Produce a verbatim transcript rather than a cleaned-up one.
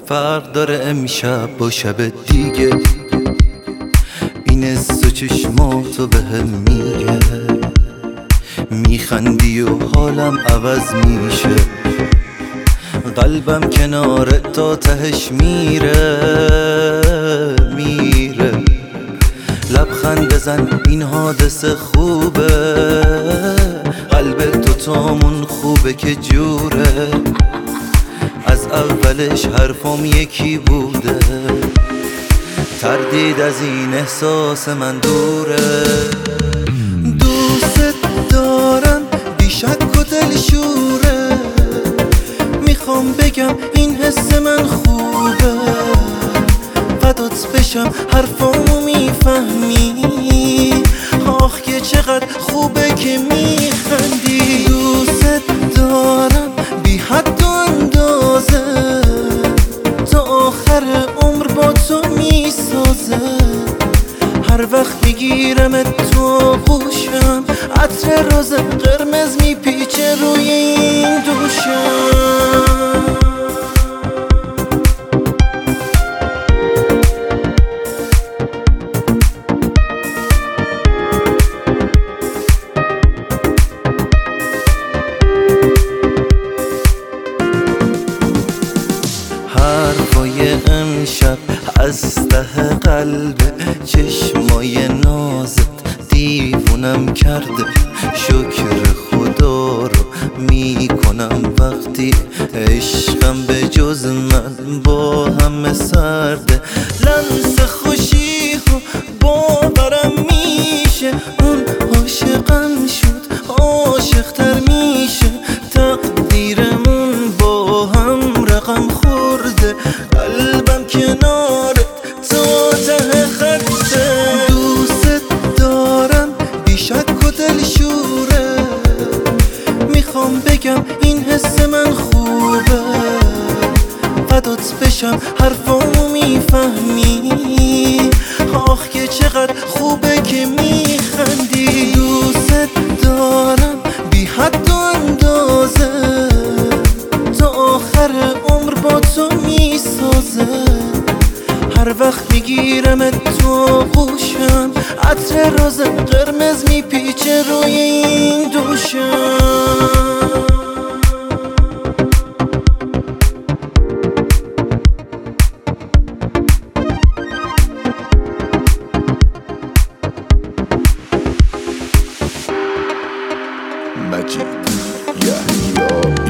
فرق داره امشب با شب دیگه، این از تو چشماتو به هم میگه، میخندی و حالم عوض میشه، قلبم کنار تا تهش میره میره. لبخند بزن این حادثه خوبه، قلب تو تامون خوبه که جوره، از اولش حرفم یکی بوده، تردید از این احساس من دوره. دوست دارم بی شک و دلشوره، میخوام بگم این حس من خوبه، فدات بشم حرفامو میفهمی، آخ که چقدر خوبه که میخندی. دوست دارم بی حد و اندازه، تا آخر عمر با تو میسازه، هر وقت میگیرم تو غوشم، عطر روز قرمز میپیچه روی این دوشم. حرفای امشب از ته قلب، چشمای نازت دیوونم کرده، شکر خدا رو میکنم وقتی عشقم به جز من با همه سرده. لمس خوشی و باورم میشه، اون عاشقم شد عاشقتر میشه، تقدیرمون با هم رقم خورده، قلبم کنارت تا ته خطه. دوست دارم بی شک و دلشوره، میخوام بگم این حس من خوبه، فدات بشم حرفامو میفهمی، آخ که چقدر خوبه که میخندی. دوست دارم بی حد و اندازه، تا آخر عمر با تو میسازه، هر وقت میگیرم تو غوشم، عطر روز قرمز میپیچه روی این دوشم. Magic, yeah, yo.